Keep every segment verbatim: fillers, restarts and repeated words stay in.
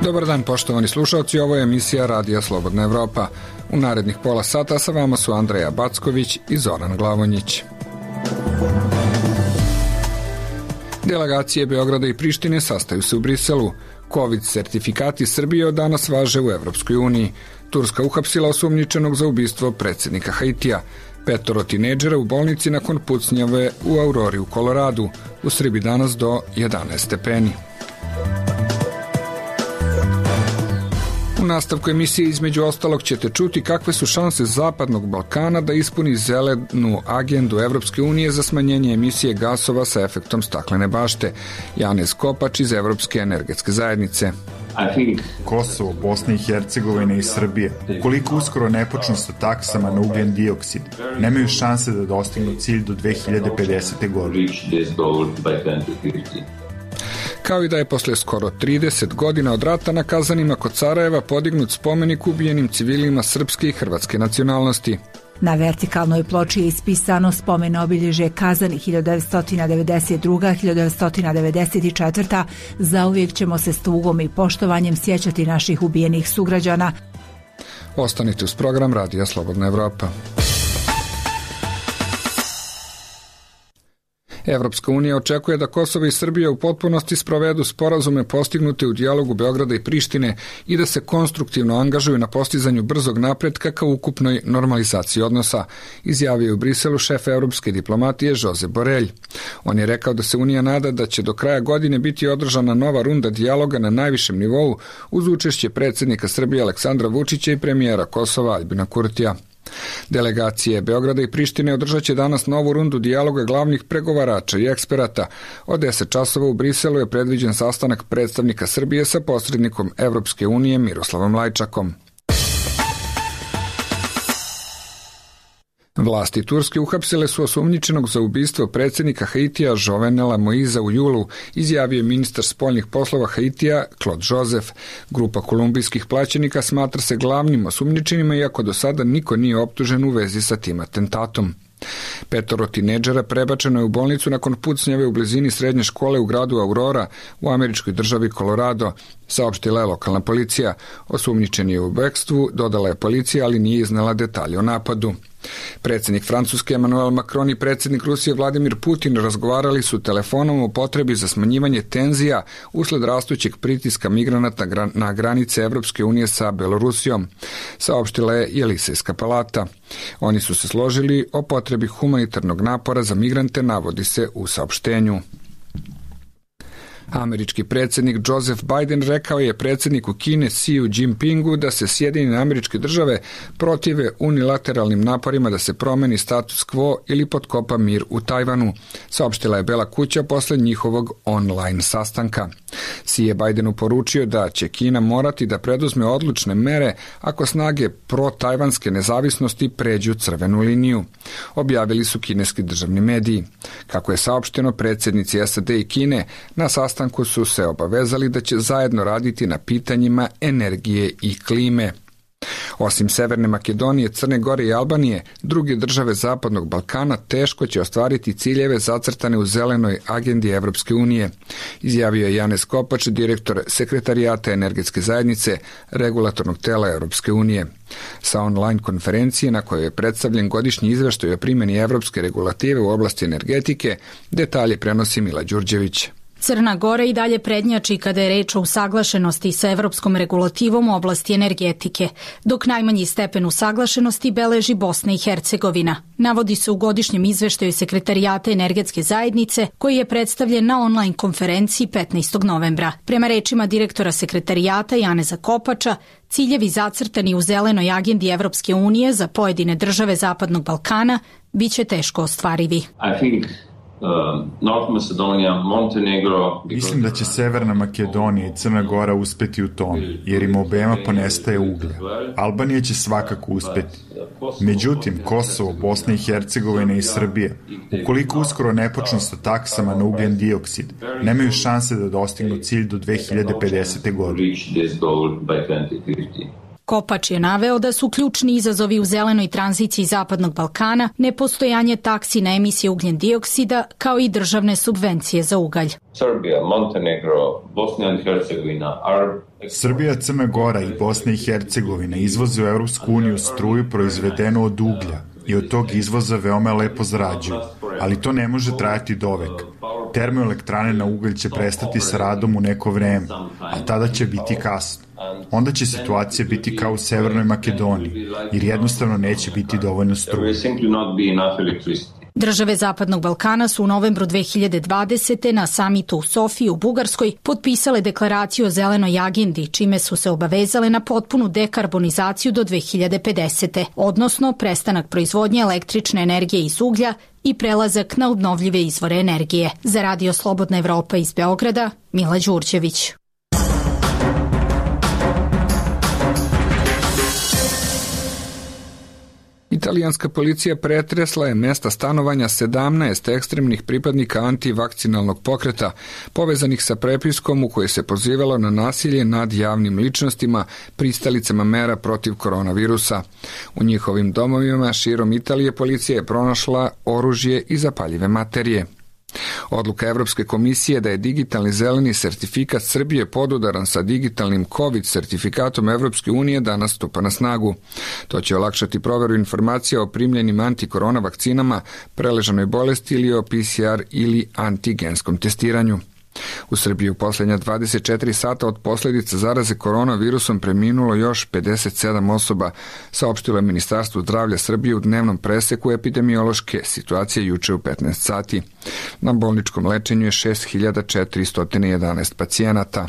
Dobar dan, poštovani slušalci, ovo je emisija Radija Slobodna Evropa. U narednih pola sata sa vama su Andreja Backović i Zoran Glavonjić. Delegacije Beograda i Prištine sastaju se u Briselu. Covid sertifikati Srbije od danas važe u Evropskoj uniji. Turska uhapsila osumnjičenog za ubistvo predsjednika Haitija. Petoro tinejdžera u bolnici nakon pucnjave u Aurori u Koloradu. U Srbiji danas do jedanaest stepeni. U nastavku emisije između ostalog ćete čuti kakve su šanse Zapadnog Balkana da ispuni zelenu agendu Evropske unije za smanjenje emisije gasova sa efektom staklene bašte. Janez Kopač iz Evropske energetske zajednice. Kosovo, Bosna i Hercegovina i Srbija, ukoliko uskoro ne počnu sa taksama na ugljen dioksid, nemaju šanse da dostignu cilj do dve hiljade pedesete. godine. Kao i da je posle skoro trideset godina od rata na Kazanima kod Sarajeva podignut spomenik ubijenim civilima srpske i hrvatske nacionalnosti. Na vertikalnoj ploči je ispisano spomen obilježje Kazani hiljadu devetsto devedeset druga do hiljadu devetsto devedeset četvrta. Zauvijek ćemo se s tugom i poštovanjem sjećati naših ubijenih sugrađana. Ostanite uz program Radija Slobodna Evropa. Evropska unija očekuje da Kosovo i Srbija u potpunosti sprovedu sporazume postignute u dijalogu Beograda i Prištine i da se konstruktivno angažuju na postizanju brzog napretka ka ukupnoj normalizaciji odnosa, izjavio je u Briselu šef evropske diplomatije Josep Borelj. On je rekao da se Unija nada da će do kraja godine biti održana nova runda dijaloga na najvišem nivou uz učešće predsjednika Srbije Aleksandra Vučića i premijera Kosova Aljbina Kurtija. Delegacije Beograda i Prištine održat će danas novu rundu dijaloga glavnih pregovarača i eksperata. Od deset časova u Briselu je predviđen sastanak predstavnika Srbije sa posrednikom Evropske unije Miroslavom Lajčakom. Vlasti Turske uhapsile su osumnjičenog za ubistvo predsjednika Haitija Jovenela Moiza u julu, izjavio je ministar spoljnih poslova Haitija Claude Joseph. Grupa kolumbijskih plaćenika smatra se glavnim osumnjičenima, iako do sada niko nije optužen u vezi sa tim atentatom. Petoro tinejdžera prebačeno je u bolnicu nakon pucnjave u blizini srednje škole u gradu Aurora u američkoj državi Colorado, saopštila je lokalna policija. Osumnjičen je u bekstvu, dodala je policija, ali nije iznala detalje o napadu. Predsjednik Francuske Emmanuel Macron i predsjednik Rusije Vladimir Putin razgovarali su telefonom o potrebi za smanjivanje tenzija usled rastućeg pritiska migranata na granice Evropske unije sa Belorusijom, saopštila je Jelisejska palata. Oni su se složili o potrebi humanitarnog napora za migrante, navodi se u saopštenju. Američki predsjednik Joseph Biden rekao je predsjedniku Kine Xiu Jinpingu da se Sjedinjene Američke Države protive unilateralnim naporima da se promeni status quo ili potkopa mir u Tajvanu, saopštila je Bela kuća posle njihovog online sastanka. Xi je Bidenu poručio da će Kina morati da preduzme odlučne mere ako snage pro-tajvanske nezavisnosti pređu crvenu liniju, objavili su kineski državni mediji. Kako je saopšteno, predsjednici S A D i Kine na sastanku su se obavezali da će zajedno raditi na pitanjima energije i klime. Osim Severne Makedonije, Crne Gore i Albanije, druge države Zapadnog Balkana teško će ostvariti ciljeve zacrtane u zelenoj agendi Evropske unije, izjavio je Janez Kopač, direktor Sekretarijata energetske zajednice regulatornog tela Evropske unije. Sa online konferencije na kojoj je predstavljen godišnji izveštaj o primjeni evropske regulative u oblasti energetike, detalje prenosi Mila Đurđević. Crna Gora i dalje prednjači kada je reč o usaglašenosti sa evropskom regulativom u oblasti energetike, dok najmanji stepen usaglašenosti beleži Bosna i Hercegovina. Navodi se u godišnjem izveštaju Sekretarijata energetske zajednice koji je predstavljen na online konferenciji petnaestog novembra. Prema rečima direktora Sekretarijata Janeza Kopača, ciljevi zacrtani u zelenoj agendi Evropske unije za pojedine države Zapadnog Balkana biće teško ostvarivi. I think Mislim da će Severna Makedonija i Crna Gora uspeti u tom, jer im obema ponestaje uglja. Albanija će svakako uspeti. Međutim, Kosovo, Bosna i Hercegovina i Srbija, ukoliko uskoro ne počnu sa taksama na ugljen dioksid, nemaju šanse da dostignu cilj do dve hiljade pedesete. godine. Kopač je naveo da su ključni izazovi u zelenoj tranziciji Zapadnog Balkana nepostojanje taksi na emisije ugljen dioksida kao i državne subvencije za ugalj. Srbija, Montenegro, Bosna i Hercegovina are... Srbija, Crna Gora i Bosna i Hercegovina izvoze u Europsku uniju struju proizvedenu od uglja i od tog izvoza veoma lepo zarađuju, ali to ne može trajati dovek. Termoelektrane na ugalj će prestati sa radom u neko vreme, a tada će biti kasno. Onda će situacija biti kao u Severnoj Makedoniji, jer jednostavno neće biti dovoljno struje. Države Zapadnog Balkana su u novembru dve hiljade dvadesete. na samitu u Sofiji u Bugarskoj potpisale deklaraciju o zelenoj agendi, čime su se obavezale na potpunu dekarbonizaciju do dve hiljade pedesete. odnosno prestanak proizvodnje električne energije iz uglja i prelazak na obnovljive izvore energije. Za Radio Slobodna Evropa iz Beograda, Mila Đurđević. Italijanska policija pretresla je mesta stanovanja sedamnaest ekstremnih pripadnika antivakcinalnog pokreta, povezanih sa prepiskom u kojoj se pozivalo na nasilje nad javnim ličnostima, pristalicama mera protiv koronavirusa. U njihovim domovima širom Italije policija je pronašla oružje i zapaljive materije. Odluka Evropske komisije da je digitalni zeleni sertifikat Srbije podudaran sa digitalnim COVID sertifikatom Evropske unije danas stupa na snagu. To će olakšati proveru informacija o primljenim antikorona vakcinama, preležanoj bolesti ili o P C R ili antigenskom testiranju. U Srbiji u posljednja dvadeset četiri sata od posljedica zaraze koronavirusom preminulo još pedeset sedam osoba, saopštilo je Ministarstvo zdravlja Srbije u dnevnom preseku epidemiološke situacije juče u petnaest sati. Na bolničkom lečenju je šest hiljada četiristo jedanaest pacijenata.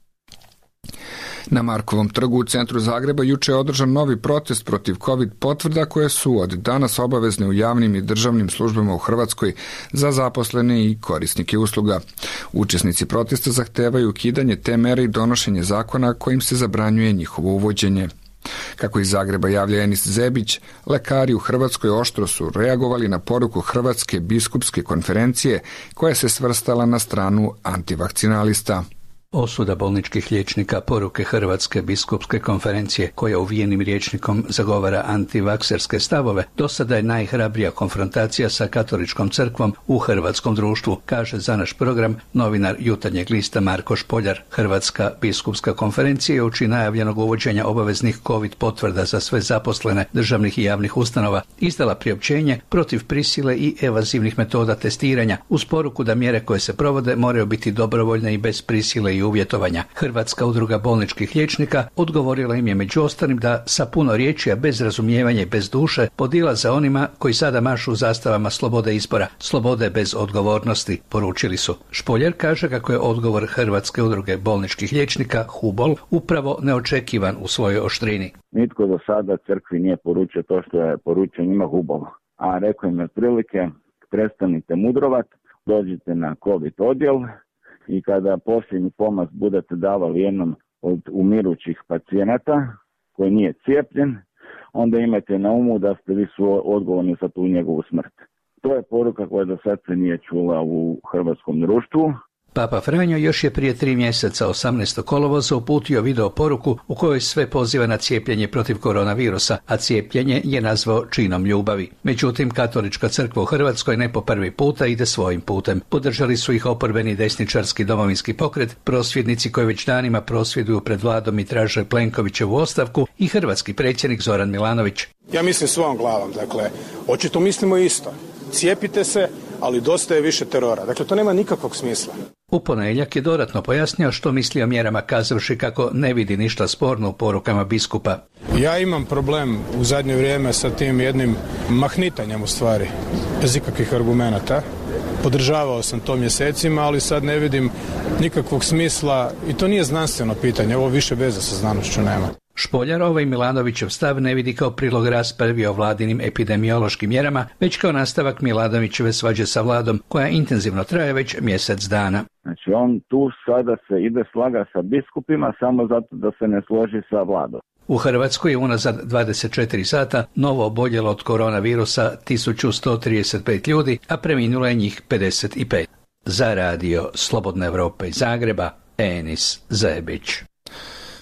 Na Markovom trgu u centru Zagreba juče je održan novi protest protiv COVID potvrda koje su od danas obavezne u javnim i državnim službama u Hrvatskoj za zaposlene i korisnike usluga. Učesnici protesta zahtevaju ukidanje te mere i donošenje zakona kojim se zabranjuje njihovo uvođenje. Kako iz Zagreba javlja Enis Zebić, lekari u Hrvatskoj oštro su reagovali na poruku Hrvatske biskupske konferencije koja se svrstala na stranu antivakcinalista. Osuda bolničkih liječnika poruke Hrvatske biskupske konferencije, koja uvijenim rječnikom zagovara antivakserske stavove, do sada je najhrabrija konfrontacija sa katoličkom crkvom u hrvatskom društvu, kaže za naš program novinar Jutarnjeg lista Marko Špoljar. Hrvatska biskupska konferencija je uoči najavljenog uvođenja obaveznih COVID potvrda za sve zaposlene državnih i javnih ustanova izdala priopćenje protiv prisile i evazivnih metoda testiranja, uz poruku da mjere koje se provode moraju biti dobrovoljne i bez prisile i uvjetovanja. Hrvatska udruga bolničkih liječnika odgovorila im je među ostalim da sa puno riječi, a bez razumijevanja i bez duše, podilaze onima koji sada mašu zastavama slobode izbora, slobode bez odgovornosti, poručili su. Špoljar kaže kako je odgovor Hrvatske udruge bolničkih liječnika Hubol upravo neočekivan u svojoj oštrini. Nitko do sada crkvi nije poručio to što je poručio njima Hubol, a rekao im je otprilike prestanite mudrovat, dođite na COVID odjel i kada posljednji pomaz budete davali jednom od umirućih pacijenata koji nije cijepljen, onda imajte na umu da ste vi su odgovorni za tu njegovu smrt. To je poruka koja do sad se nije čula u hrvatskom društvu. Papa Franjo još je prije tri mjeseca osamnaestog kolovoza uputio video poruku u kojoj sve poziva na cijepljenje protiv koronavirusa, a cijepljenje je nazvao činom ljubavi. Međutim, katolička crkva u Hrvatskoj ne po prvi puta ide svojim putem. Podržali su ih oporbeni desničarski domovinski pokret, prosvjednici koji već danima prosvjeduju pred vladom i traže Plenkovićevu ostavku i hrvatski predsjednik Zoran Milanović. Ja mislim svojom glavom, dakle, očito mislimo isto. Cijepite se, ali dosta je više terora. Dakle, to nema nikakvog smisla. U ponedjeljak je dodatno pojasnio što misli o mjerama, kazavši kako ne vidi ništa sporno u porukama biskupa. Ja imam problem u zadnje vrijeme sa tim jednim mahnitanjem u stvari, bez ikakvih argumenata. Podržavao sam to mjesecima, ali sad ne vidim nikakvog smisla i to nije znanstveno pitanje, ovo više veze sa znanošću nema. Špoljar ovaj Milanovićev stav ne vidi kao prilog raspravi o vladinim epidemiološkim mjerama, već kao nastavak Milanovićeve svađe sa vladom, koja intenzivno traje već mjesec dana. Znači on tu sada se ide slaga sa biskupima samo zato da se ne složi sa vladom. U Hrvatskoj je unazad dvadeset četiri sata novo oboljelo od koronavirusa tisuću sto trideset pet ljudi, a preminulo je njih pedeset pet. Za radio Slobodna Evropa iz Zagreba, Enis Zebić.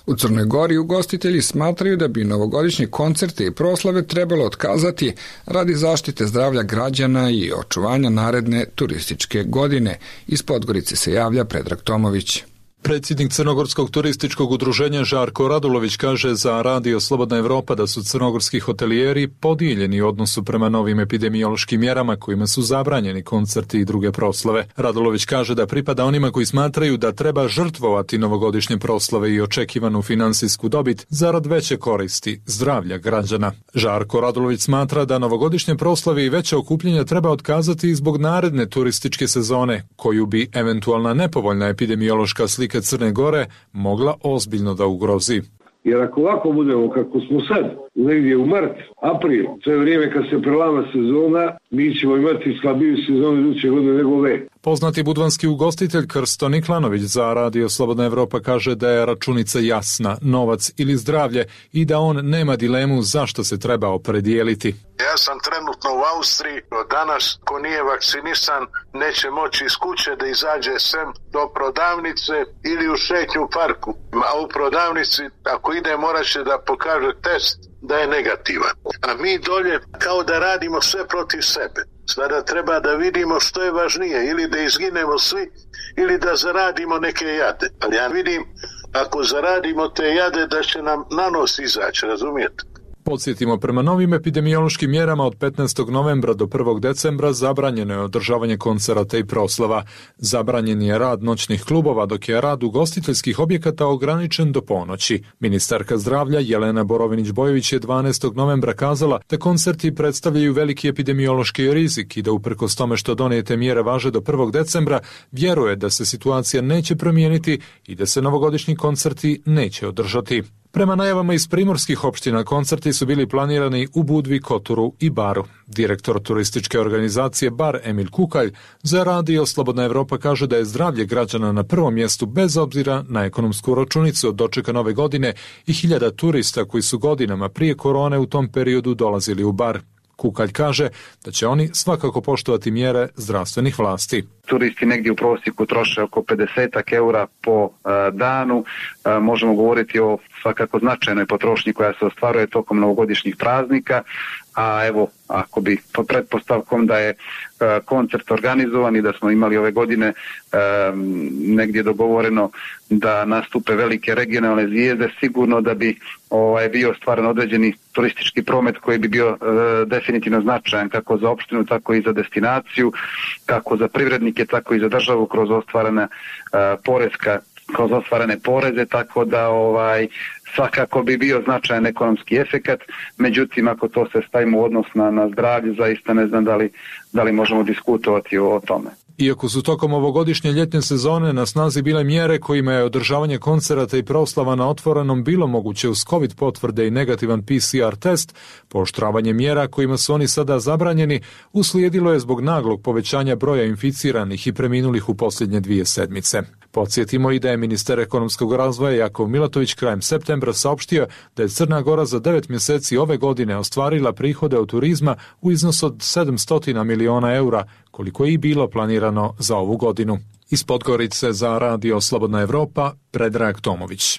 U Crnoj Gori ugostitelji smatraju da bi novogodišnje koncerte i proslave trebalo otkazati radi zaštite zdravlja građana i očuvanja naredne turističke godine. Iz Podgorice se javlja Predrag Tomović. Predsjednik Crnogorskog turističkog udruženja Žarko Radulović kaže za Radio Slobodna Evropa da su crnogorski hotelijeri podijeljeni u odnosu prema novim epidemiološkim mjerama kojima su zabranjeni koncerti i druge proslave. Radulović kaže da pripada onima koji smatraju da treba žrtvovati novogodišnje proslave i očekivanu finansijsku dobit zarad veće koristi zdravlja građana. Žarko Radulović smatra da novogodišnje proslave i veće okupljenja treba otkazati zbog naredne turističke sezone, koju bi eventualna nepovoljna epidemiološka slika Crne Gore mogla ozbiljno da ugrozi. Jer ako ovako budemo kako smo sad, negdje u mart, april, to je vrijeme kad se prelama sezona, mi ćemo imati slabiju sezonu iduće godine nego ove. Poznati budvanski ugostitelj Krsto Niklanović za Radio Slobodna Evropa kaže da je računica jasna, novac ili zdravlje, i da on nema dilemu zašto se treba opredijeliti. Ja sam trenutno u Austriji, od danas ko nije vakcinisan neće moći iz kuće da izađe sem do prodavnice ili u šetnju u parku. A u prodavnici ako ide morat će da pokaže test da je negativan. A mi dolje kao da radimo sve protiv sebe. Sada treba da vidimo što je važnije, ili da izginemo svi ili da zaradimo neke jade. Ali ja vidim ako zaradimo te jade da će nam na nos izaći, razumijete? Podsjetimo, prema novim epidemiološkim mjerama od petnaestog novembra do prvog decembra zabranjeno je održavanje koncerata i proslava. Zabranjen je rad noćnih klubova, dok je rad ugostiteljskih objekata ograničen do ponoći. Ministarka zdravlja Jelena Borovinić-Bojović je dvanaestog novembra kazala da koncerti predstavljaju veliki epidemiološki rizik i da uprkos tome što donijete mjere važe do prvog decembra, vjeruje da se situacija neće promijeniti i da se novogodišnji koncerti neće održati. Prema najavama iz primorskih opština, koncerti su bili planirani u Budvi, Kotoru i Baru. Direktor turističke organizacije Bar Emil Kukalj za Radio Slobodna Evropa kaže da je zdravlje građana na prvom mjestu bez obzira na ekonomsku računicu od dočeka nove godine i hiljada turista koji su godinama prije korone u tom periodu dolazili u Bar. Kukalj kaže da će oni svakako poštovati mjere zdravstvenih vlasti. Turisti negdje u prosjeku troše oko pedeset eura po uh, danu. Uh, možemo govoriti o svakako značajnoj potrošnji koja se ostvaruje tokom novogodišnjih praznika, a evo, ako bi pod pretpostavkom da je uh, koncert organizovan i da smo imali ove godine uh, negdje dogovoreno da nastupe velike regionalne zvijezde, sigurno da bi ovaj, bio stvaran određeni turistički promet koji bi bio uh, definitivno značajan kako za opštinu, tako i za destinaciju, kako za privrednike, tako i za državu kroz ostvarena uh, poreska, kroz ostvarene poreze, tako da ovaj svakako bi bio značajan ekonomski efekat. Međutim, ako to se stavimo u odnos na, na zdravlje, zaista ne znam da li, da li možemo diskutovati o, o tome. Iako su tokom ovogodišnje ljetne sezone na snazi bile mjere kojima je održavanje koncerata i proslava na otvorenom bilo moguće uz COVID potvrde i negativan P C R test, pooštravanje mjera kojima su oni sada zabranjeni uslijedilo je zbog naglog povećanja broja inficiranih i preminulih u posljednje dvije sedmice. Podsjetimo i da je ministar ekonomskog razvoja Jakov Milatović krajem septembra saopštio da je Crna Gora za devet mjeseci ove godine ostvarila prihode od turizma u iznosu od sedamsto miliona eura, koliko je i bilo planirano za ovu godinu. Iz Podgorice za Radio Slobodna Evropa, Predrag Tomović.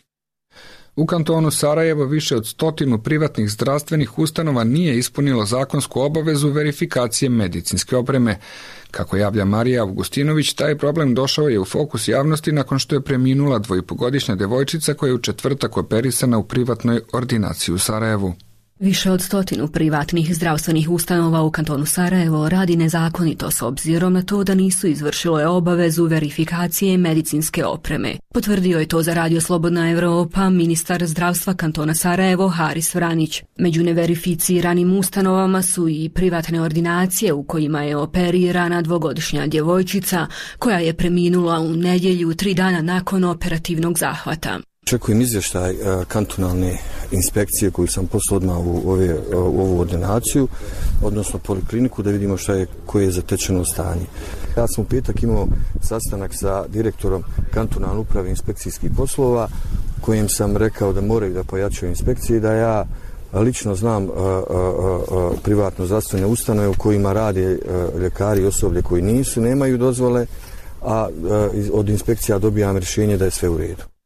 U kantonu Sarajevo više od stotinu privatnih zdravstvenih ustanova nije ispunilo zakonsku obavezu verifikacije medicinske opreme. Kako javlja Marija Augustinović, taj problem došao je u fokus javnosti nakon što je preminula dvoipogodišnja devojčica koja je u četvrtak operisana u privatnoj ordinaciji u Sarajevu. Više od stotinu privatnih zdravstvenih ustanova u kantonu Sarajevo radi nezakonito s obzirom na to da nisu izvršile obavezu verifikacije medicinske opreme. Potvrdio je to za Radio Slobodna Evropa ministar zdravstva kantona Sarajevo Haris Vranić. Među neverificiranim ustanovama su i privatne ordinacije u kojima je operirana dvogodišnja djevojčica koja je preminula u nedjelju tri dana nakon operativnog zahvata. Očekujem izvještaj kantonalne inspekcije koju sam poslao odmah u, ove, u ovu ordinaciju, odnosno polikliniku, da vidimo šta je, koje je zatečeno stanje. Ja sam u petak imao sastanak sa direktorom kantonalne uprave inspekcijskih poslova, kojem sam rekao da moraju da pojačaju inspekcije i da ja lično znam a, a, a, privatno zdravstvene ustanove u kojima rade a, ljekari i osoblje koji nisu, nemaju dozvole, a, a od inspekcija dobijam rješenje da je sve u redu.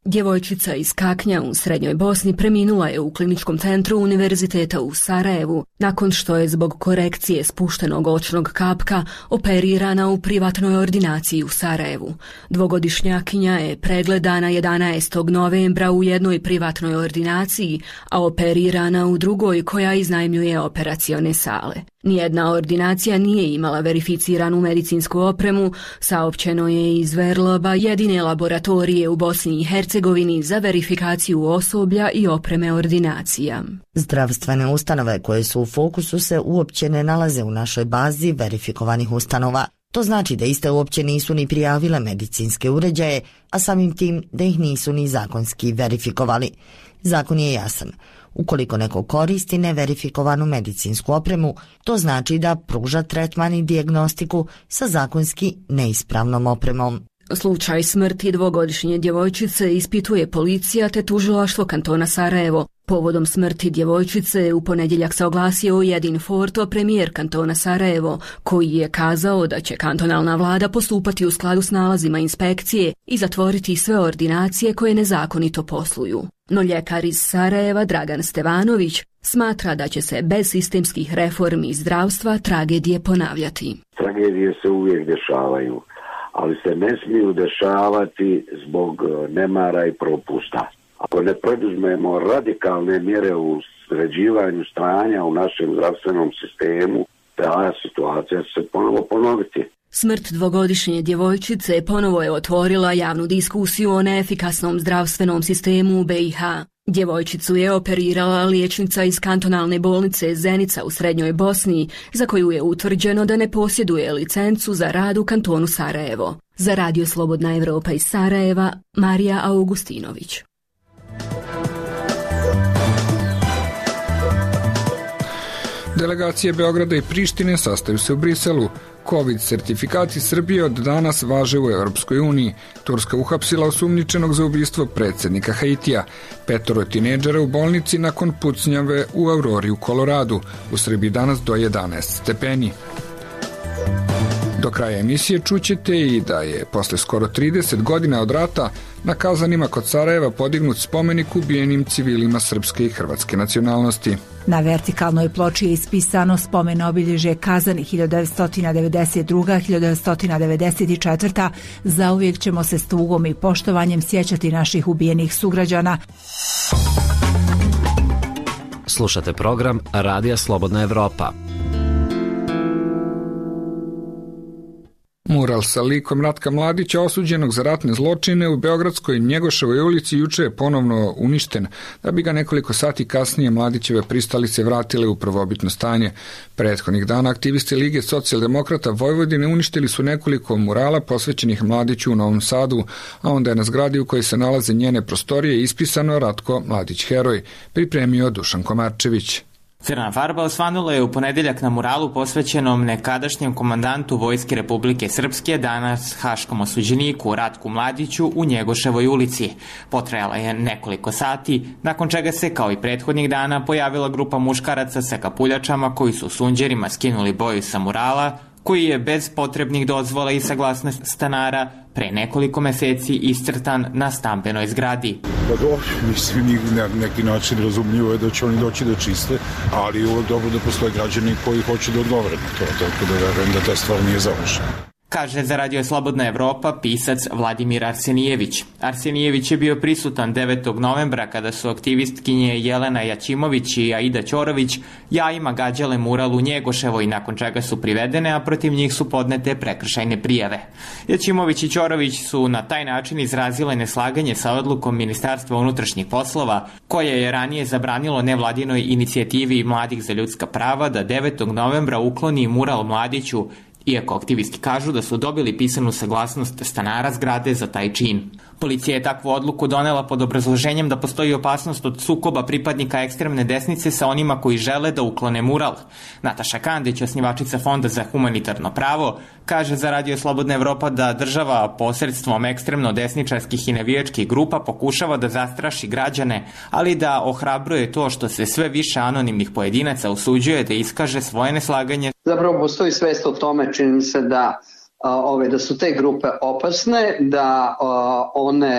Djevojčica iz Kaknja u Srednjoj Bosni preminula je u kliničkom centru Univerziteta u Sarajevu nakon što je zbog korekcije spuštenog očnog kapka operirana u privatnoj ordinaciji u Sarajevu. Dvogodišnjakinja je pregledana jedanaestog novembra u jednoj privatnoj ordinaciji, a operirana u drugoj koja iznajmljuje operacione sale. Nijedna ordinacija nije imala verificiranu medicinsku opremu, saopćeno je iz Verloba, jedine laboratorije u Bosni i Hercegovini za verifikaciju osoblja i opreme ordinacija. Zdravstvene ustanove koje su u fokusu se uopće ne nalaze u našoj bazi verifikovanih ustanova. To znači da iste uopće nisu ni prijavile medicinske uređaje, a samim tim da ih nisu ni zakonski verifikovali. Zakon je jasan. Ukoliko neko koristi neverifikovanu medicinsku opremu, to znači da pruža tretman i dijagnostiku sa zakonski neispravnom opremom. Slučaj smrti dvogodišnje djevojčice ispituje policija te tužilaštvo kantona Sarajevo. Povodom smrti djevojčice u ponedjeljak se oglasio Jedin Forto, premijer kantona Sarajevo, koji je kazao da će kantonalna vlada postupati u skladu s nalazima inspekcije i zatvoriti sve ordinacije koje nezakonito posluju. No ljekar iz Sarajeva, Dragan Stevanović, smatra da će se bez sistemskih reformi zdravstva tragedije ponavljati. Tragedije se uvijek dešavaju, ali se ne smiju dešavati zbog nemara i propusta. Ako ne preduzmemo radikalne mjere u sređivanju stanja u našem zdravstvenom sistemu, ta situacija će se ponovo ponoviti. Smrt dvogodišnje djevojčice ponovo je otvorila javnu diskusiju o neefikasnom zdravstvenom sistemu u B i H. Djevojčicu je operirala liječnica iz kantonalne bolnice Zenica u Srednjoj Bosni, za koju je utvrđeno da ne posjeduje licencu za rad u kantonu Sarajevo. Za Radio Slobodna Evropa iz Sarajeva, Marija Augustinović. Delegacije Beograda i Prištine sastaju se u Briselu. Covid sertifikati Srbije od danas važe u Europskoj uniji. Turska uhapsila osumnjičenog za ubistvo predsjednika Haitija. Petoro tineđera u bolnici nakon pucnjave u Aurori u Koloradu. U Srbiji danas do jedanaest stepeni. Do kraja emisije čućete i da je posle skoro trideset godina od rata na Kazanima kod Sarajeva podignut spomenik ubijenim civilima srpske i hrvatske nacionalnosti. Na vertikalnoj ploči je ispisano spomen obilježje Kazani hiljadu devetsto devedeset druga do hiljadu devetsto devedeset četvrta. Zauvijek ćemo se s tugom i poštovanjem sjećati naših ubijenih sugrađana. Slušate program Radija Slobodna Evropa. Mural sa likom Ratka Mladića, osuđenog za ratne zločine u Beogradskoj Njegoševoj ulici, juče je ponovno uništen, da bi ga nekoliko sati kasnije Mladićeve pristalice vratile u prvobitno stanje. Prethodnih dana aktivisti Lige socijaldemokrata Vojvodine uništili su nekoliko murala posvećenih Mladiću u Novom Sadu, a onda je na zgradi u kojoj se nalaze njene prostorije ispisano Ratko Mladić heroj, pripremio Dušan Komarčević. Crna farba osvanula je u ponedjeljak na muralu posvećenom nekadašnjem komandantu Vojske Republike Srpske, danas haškom osuđeniku Ratku Mladiću u Njegoševoj ulici. Potrajala je nekoliko sati, nakon čega se, kao i prethodnih dana, pojavila grupa muškaraca sa kapuljačama koji su sunđerima skinuli boju sa murala, koji je bez potrebnih dozvola i saglasnosti stanara pre nekoliko meseci iscrtan na stambenoj zgradi. Pa dobro, mislim, na neki način razumljivo je da će oni doći da čiste, ali je uvek dobro da postoje građani koji hoće da odgovore na to, tako da verujem da ta stvar nije završena. Kaže za Radio Slobodna Evropa pisac Vladimir Arsenijević. Arsenijević je bio prisutan devetog novembra kada su aktivistkinje Jelena Jaćimović i Aida Ćorović jajima gađale mural u Njegoševoj, nakon čega su privedene, a protiv njih su podnete prekršajne prijave. Jaćimović i Ćorović su na taj način izrazile neslaganje sa odlukom Ministarstva unutrašnjih poslova, koje je ranije zabranilo nevladinoj inicijativi Mladih za ljudska prava da devetog novembra ukloni mural Mladiću, iako aktivisti kažu da su dobili pisanu saglasnost stanara zgrade za taj čin. Policija je takvu odluku donela pod obrazloženjem da postoji opasnost od sukoba pripadnika ekstremne desnice sa onima koji žele da uklone mural. Nataša Kandić, osnivačica Fonda za humanitarno pravo, kaže za Radio Slobodna Evropa da država posredstvom ekstremno desničarskih i navijačkih grupa pokušava da zastraši građane, ali da ohrabruje to što se sve više anonimnih pojedinaca usuđuje da iskaže svoje neslaganje. Zapravo postoji svest o tome, čini mi se da Ove, da su te grupe opasne, da o, one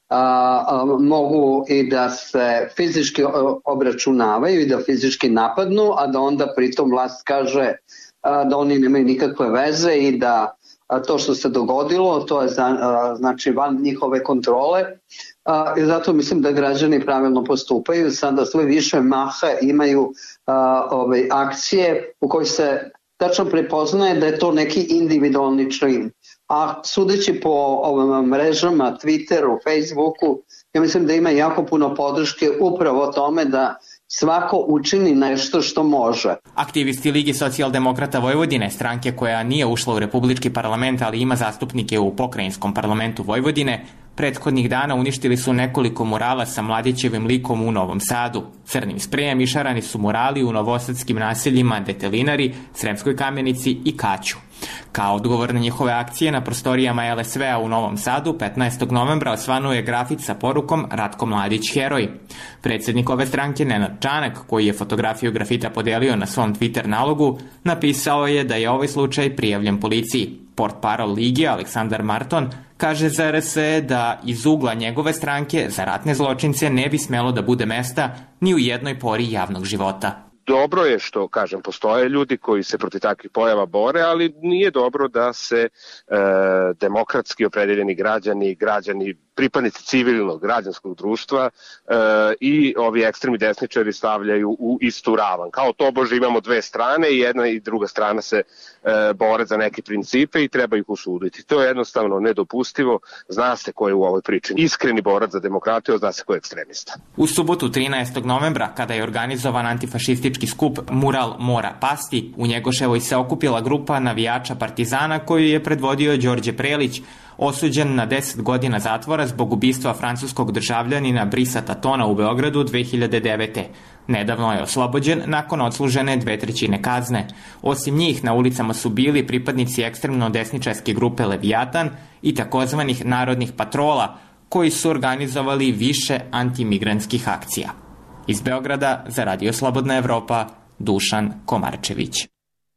a, a, mogu i da se fizički obračunavaju i da fizički napadnu, a da onda pritom vlast kaže a, da oni nemaju nikakve veze i da a, to što se dogodilo, to je za, a, znači van njihove kontrole. A, i zato mislim da građani pravilno postupaju. Sada sve više maha imaju a, ove akcije u kojoj se tačno prepoznaje da je to neki individualni čin. A sudeći po ovim mrežama, Twitteru, Facebooku, ja mislim da ima jako puno podrške upravo o tome da svako učini nešto što može. Aktivisti Ligi socijaldemokrata Vojvodine, stranke koja nije ušla u republički parlament, ali ima zastupnike u pokrajinskom parlamentu Vojvodine, prethodnih dana uništili su nekoliko murala sa Mladićevim likom u Novom Sadu. Crnim sprejem išarani su murali u novosadskim naseljima Detelinari, Sremskoj Kamenici i Kaću. Kao odgovor na njihove akcije na prostorijama el es ve a u Novom Sadu petnaestog novembra osvanuo je grafit sa porukom Ratko Mladić heroj. Predsjednik ove stranke Nenad Čanak, koji je fotografiju grafita podelio na svom Twitter nalogu, napisao je da je ovaj slučaj prijavljen policiji. Portparol Lige Aleksandar Marton kaže za er es e da iz ugla njegove stranke za ratne zločince ne bi smelo da bude mesta ni u jednoj pori javnog života. Dobro je što, kažem, postoje ljudi koji se protiv takvih pojava bore, ali nije dobro da se e, demokratski opredeljeni građani, građani, pripadnici civilnog građanskog društva e, i ovi ekstremni desničari stavljaju u istu ravan. Kao tobože imamo dve strane i jedna i druga strana se e, bore za neke principe i treba ih osuditi. To je jednostavno nedopustivo. Zna se ko je u ovoj priči iskreni borac za demokratiju, zna se ko je ekstremista. U subotu trinaestog novembra, kada je organizovan antifašistički skup Mural mora pasti, u Njegoševoj se okupila grupa navijača Partizana koju je predvodio Đorđe Prelić, osuđen na deset godina zatvora zbog ubistva francuskog državljanina Brisa Tatona u Beogradu dve hiljade devete. Nedavno je oslobođen nakon odslužene dve trećine kazne. Osim njih na ulicama su bili pripadnici ekstremno desničarske grupe Leviatan i takozvanih narodnih patrola, koji su organizovali više antimigrantskih akcija. Iz Beograda za Radio Slobodna Evropa, Dušan Komarčević.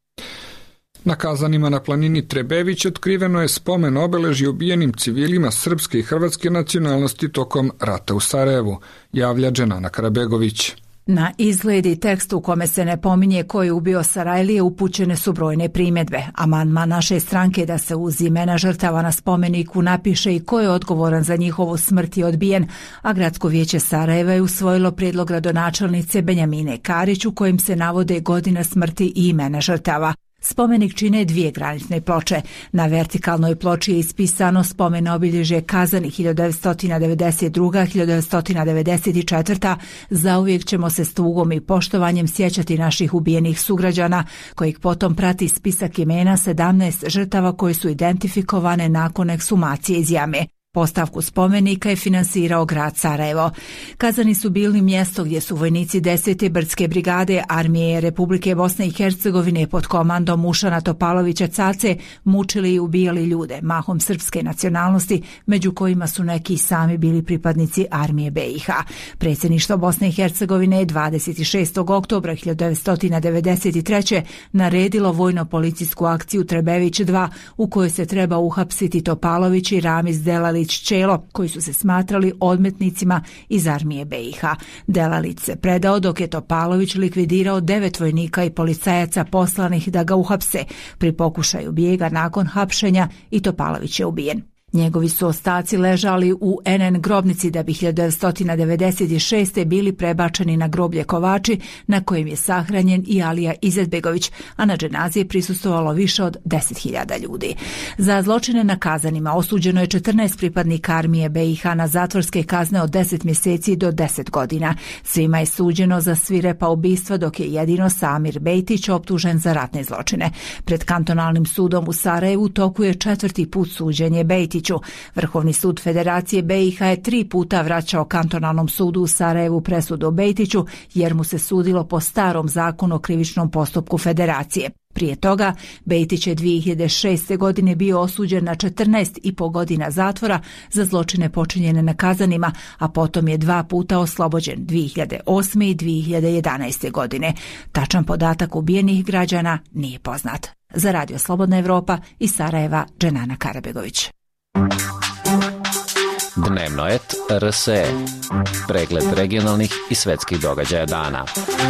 Na Kazanima na planini Trebević otkriveno je spomen obeležje ubijenim civilima srpske i hrvatske nacionalnosti tokom rata u Sarajevu, javlja Dženana Karabegović. Na izgled i tekst u kome se ne pominje ko je ubio Sarajlije upućene su brojne primjedbe. Amandman naše stranke da se uz imena žrtava na spomeniku napiše i ko je odgovoran za njihovu smrt je odbijen, a Gradsko vijeće Sarajeva je usvojilo prijedlog gradonačelnice Benjamine Karić u kojem se navode godina smrti i imena žrtava. Spomenik čine dvije granitne ploče. Na vertikalnoj ploči je ispisano spomen obilježje Kazani hiljadu devetsto devedeset druga do hiljadu devetsto devedeset četvrta. Zauvijek ćemo se s tugom i poštovanjem sjećati naših ubijenih sugrađana, kojih potom prati spisak imena sedamnaest žrtava koje su identifikovane nakon ekshumacije iz jame. Postavku spomenika je finansirao grad Sarajevo. Kazani su bili mjesto gdje su vojnici desete brdske brigade Armije Republike Bosne i Hercegovine pod komandom Ušana Topalovića Cace mučili i ubijali ljude, mahom srpske nacionalnosti, među kojima su neki sami bili pripadnici Armije be i ha. Predsjedništvo Bosne i Hercegovine je dvadeset šestog oktobra hiljadu devetsto devedeset treće naredilo vojno-policijsku akciju Trebević dva u kojoj se treba uhapsiti Topalović i Ramiz Delalić Čelo, koji su se smatrali odmetnicima iz Armije be i ha. Delalić se predao dok je Topalović likvidirao devet vojnika i policajaca poslanih da ga uhapse. Pri pokušaju bijega nakon hapšenja i Topalović je ubijen. Njegovi su ostaci ležali u en en grobnici da bi hiljadu devetsto devedeset šeste. bili prebačeni na groblje Kovači na kojem je sahranjen i Alija Izetbegović, a na dženaziji prisustvovalo više od deset hiljada ljudi. Za zločine na Kazanima osuđeno je četrnaest pripadnika Armije be i ha na zatvorske kazne od deset mjeseci do deset godina. Svima je suđeno za svirepa ubistva, dok je jedino Samir Bejtić optužen za ratne zločine. Pred kantonalnim sudom u Sarajevu toku je četvrti put suđenje Bejtić. Vrhovni sud Federacije be i ha je tri puta vraćao kantonalnom sudu u Sarajevu presudu o Bejtiću jer mu se sudilo po starom zakonu o krivičnom postupku Federacije. Prije toga, Bejtić je dvije hiljade šeste. godine bio osuđen na četrnaest i po godina zatvora za zločine počinjene na Kazanima, a potom je dva puta oslobođen dvije hiljade osme. i dvije hiljade jedanaeste. godine. Tačan podatak ubijenih građana nije poznat. Za Radio Slobodna Evropa iz Sarajeva, Dženana Karabegović. Dnevnoet R S E. Pregled regionalnih i svetskih događaja dana.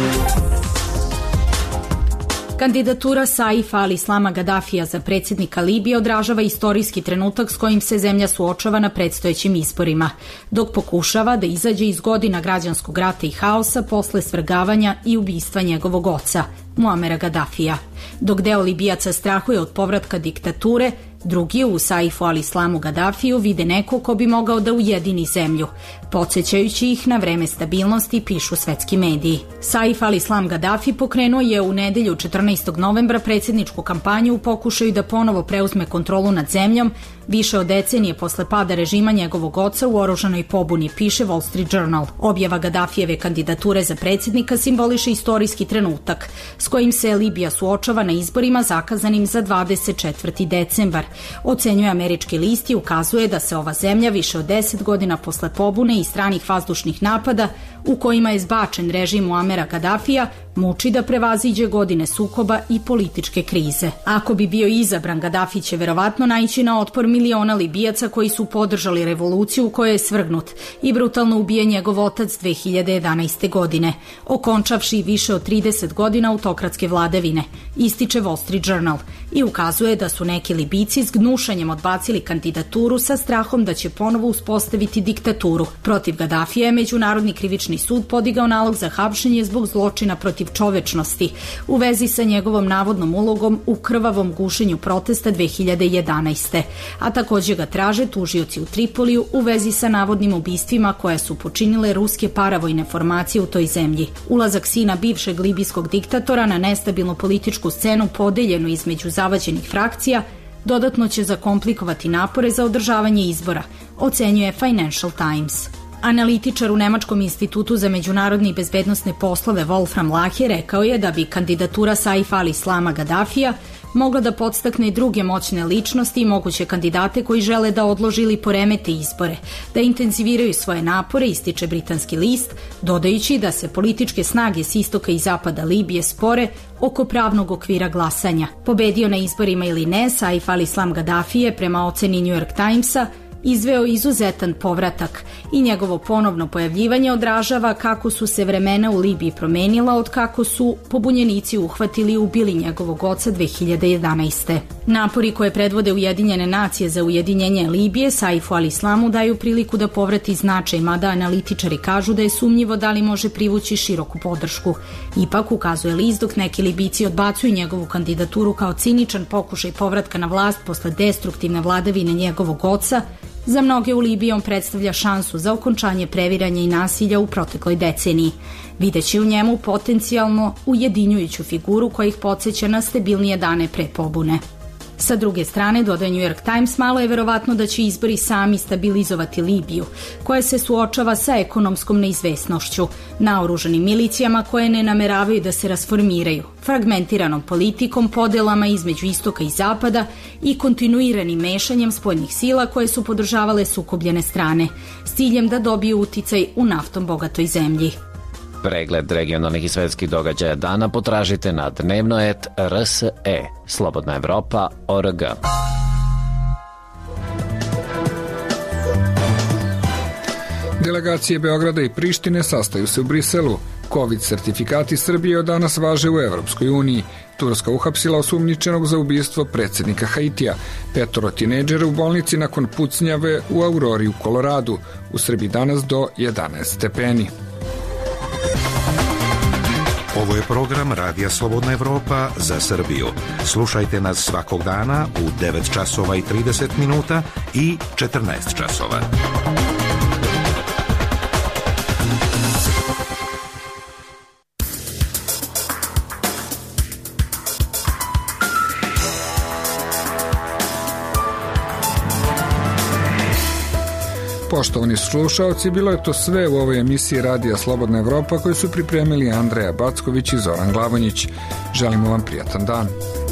Kandidatura Saifa al-Islama Gaddafija za predsjednika Libije odražava istorijski trenutak s kojim se zemlja suočava na predstojećim izborima, dok pokušava da izađe iz godina građanskog rata i haosa posle svrgavanja i ubistva njegovog oca, Muamera Gaddafija. Dok deo Libijaca strahuje od povratka diktature, drugi u Saifu al-Islamu Gaddafiju vide neko ko bi mogao da ujedini zemlju, podsjećajući ih na vreme stabilnosti, pišu svetski mediji. Saif al-Islam Gaddafi pokrenuo je u nedelju četrnaestog novembra predsjedničku kampanju u pokušaju da ponovo preuzme kontrolu nad zemljom, više od decenije posle pada režima njegovog oca u oružanoj pobuni, piše Wall Street Journal. Objava Gaddafijeve kandidature za predsjednika simboliše istorijski trenutak s kojim se Libija suočava na izborima zakazanim za dvadeset četvrti decembar. Ocenjuje američki list i ukazuje da se ova zemlja više od deset godina posle pobune i stranih vazdušnih napada u kojima je zbačen režim Muamera Gaddafija muči da prevaziđe godine sukoba i političke krize. Ako bi bio izabran, Gaddafi će verovatno naići na otpor miliona Libijaca koji su podržali revoluciju u kojoj je svrgnut i brutalno ubije njegov otac dve hiljade jedanaeste. godine, okončavši više od trideset godina autokratske vladavine, ističe Wall Street Journal i ukazuje da su neki Libijci s gnušanjem odbacili kandidaturu sa strahom da će ponovo uspostaviti diktaturu. Protiv Gaddafija je Međunarodni krivični sud podigao nalog za hapšenje zbog zločina protiv čovečnosti u vezi sa njegovom navodnom ulogom u krvavom gušenju protesta dve hiljade jedanaeste. A također ga traže tužioci u Tripoliju u vezi sa navodnim ubistvima koje su počinile ruske paravojne formacije u toj zemlji. Ulazak sina bivšeg libijskog diktatora na nestabilnu političku scenu podeljenu između zavađenih frakcija dodatno će zakomplikovati napore za održavanje izbora, ocenjuje Financial Times. Analitičar u Nemačkom institutu za međunarodne i bezbednosne poslove Wolfram Lahe rekao je da bi kandidatura Saifa al-Islama Gaddafija mogla da podstakne druge moćne ličnosti i moguće kandidate koji žele da odloži ili poremete izbore, da intenziviraju svoje napore, ističe britanski list, dodajući da se političke snage s istoka i zapada Libije spore oko pravnog okvira glasanja. Pobedio na izborima ili ne, Saif al-Islam Gaddafi je prema oceni New York Timesa izveo izuzetan povratak i njegovo ponovno pojavljivanje odražava kako su se vremena u Libiji promenila od kako su pobunjenici uhvatili i ubili njegovog oca dve hiljade jedanaeste. Napori koje predvode Ujedinjene nacije za ujedinjenje Libije Saifu al-Islamu daju priliku da povrati značaj, mada analitičari kažu da je sumnjivo da li može privući široku podršku. Ipak, ukazuje list, dok neki Libijci odbacuju njegovu kandidaturu kao ciničan pokušaj povratka na vlast posle destruktivne vladavine njegovog oca, za mnoge u Libiji on predstavlja šansu za okončanje previranja i nasilja u protekloj deceniji, videći u njemu potencijalno ujedinjujuću figuru koja ih podsjeća na stabilnije dane pre pobune. Sa druge strane, dodaje New York Times, malo je verovatno da će izbori sami stabilizovati Libiju, koja se suočava sa ekonomskom neizvesnošću, naoružanim milicijama koje ne nameravaju da se rasformiraju, fragmentiranom politikom, podelama između istoka i zapada i kontinuiranim mešanjem spoljnih sila koje su podržavale sukobljene strane, s ciljem da dobiju uticaj u naftom bogatoj zemlji. Pregled regionalnih i svetskih događaja dana potražite na dnevnoet R S E, Slobodna Evropa, O R G. Delegacije Beograda i Prištine sastaju se u Briselu. Covid sertifikati Srbije od danas važe u Evropskoj uniji. Turska uhapsila osumnjičenog za ubistvo predsjednika Haitija. Petoro tinejdžera u bolnici nakon pucnjave u Aurori u Koloradu. U Srbiji danas do jedanaest stepeni. Ovo je program Radija Slobodna Evropa za Srbiju. Slušajte nas svakog dana u devet časova i trideset minuta i četrnaest časova. Poštovani slušaoci, bilo je to sve u ovoj emisiji Radija Slobodna Evropa koju su pripremili Andreja Backović i Zoran Glavonjić. Želimo vam prijatan dan.